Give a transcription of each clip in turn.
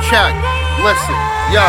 check. Listen, yo.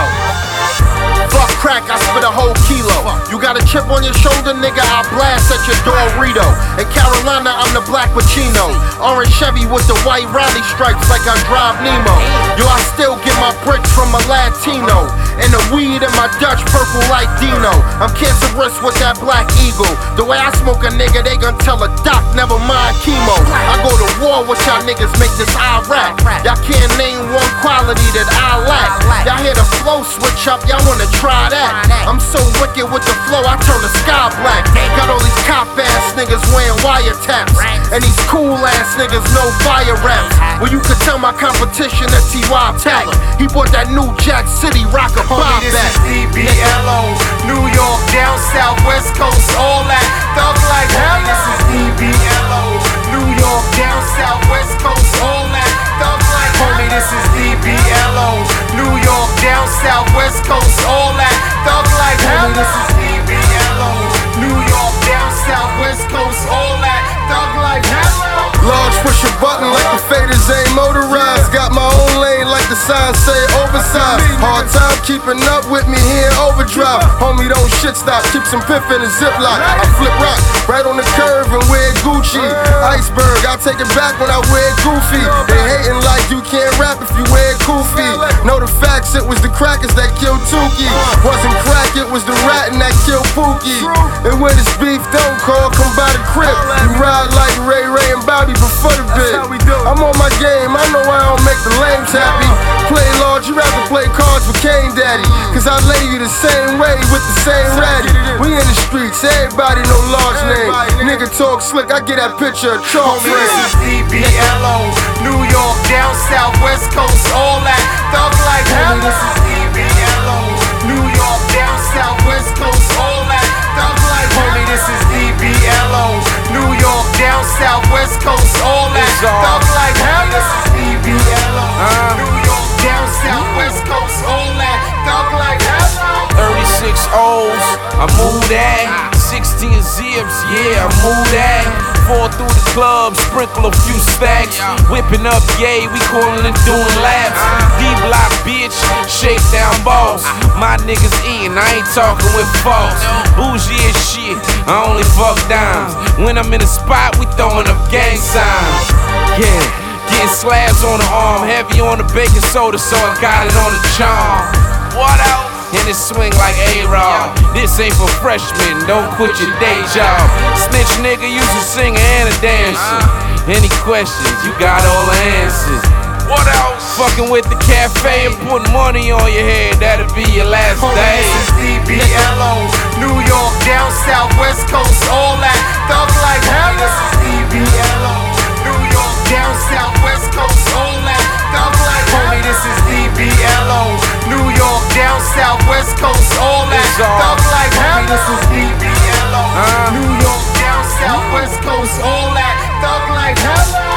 Fuck crack, I spit a whole kilo. You got a chip on your shoulder, nigga, I blast at your Dorito. In Carolina, I'm the black Pacino. Orange Chevy with the white rally stripes like I drive Nemo. Yo, I still get my bricks from a Latino. And the weed in my Dutch purple like Dino. I'm cancerous with that black eagle. The way I smoke a nigga, they gon' tell a doc, never mind chemo. I go to war with y'all niggas, make this I rap. Y'all can't name one quality that I lack. Y'all hear the flow switch up, y'all wanna try that. I'm so wicked with the flow, I turn the sky black. Got all these cop ass niggas wearing wiretaps. And these cool ass niggas no fire raps. Well, you could tell my competition that T.Y. Tack. He bought that new Jack City rocker Bob Homie, this back. is EBLO, New York, down south, west coast, all that. Thug like hell. This is EBLO, New York, down south, west coast, all that. Thug like homie, this is EBLO, New York, down south, west coast, all that. Thug like hell. This is EBLO, New York, down south, west coast, all that. Thug like hell. Large push a button like the faders ain't motorized. Got my own lane like the sign say oversized. Hard time keeping up with me here in overdrive. Homie, don't shit stop, keep some piff in the ziplock. I flip rock right on the curve and wear Gucci. Iceberg, I take it back when I wear Goofy. They hating like you can't rap if you wear Goofy. Know the facts, it was the crackers that killed Tukey. Wasn't crack, it was the ratting that killed Pookie. And when it's beef, don't call, come by the crib. You ride like Ray and Bobby before the bit. I'm on my game, I know I don't make the lames happy. Play large, you rather play cards with Kane Daddy. Cause I lay you the same way with the same ratty. We in the streets, everybody know large name. Nigga talk slick, I get that picture of chalk Homie, this is EBLO, New York, down south, west coast, all that. Thug like hell. This is EBLO, New York, down south, west coast, all that. Thug like homie, this is EBLO, New York, down south, west coast, all that. Thug like hell. This is EBLO, New York, down south, west coast, all that. Thug like hell. 36 O's, I move that. 16 zips, yeah, I move that. 4 through the club, sprinkle a few stacks. Whipping up gay, we callin' it doing laps. D-block bitch, shakedown boss. My niggas eatin', I ain't talking with false. Bougie as shit, I only fuck dimes. When I'm in the spot, we throwing up gang signs. Yeah, getting slabs on the arm, heavy on the baking soda, so I got it on the charm. What else? And it swing like A-Raw. This ain't for freshmen, don't quit your day job. Snitch nigga used to sing and a dancer. Any questions, you got all the answers. What else? Fucking with the cafe and putting money on your head, that'll be your last day. This is EBLO, New York, down south, west coast, all that. Thug like hell. This is EBLO, New York, down south, west coast, all that. Thug like homie, this is EBLO, New York, down south, west coast, all that. Thug like hell. This is EBLO, New York, down south, west coast, all that. Thug like hell.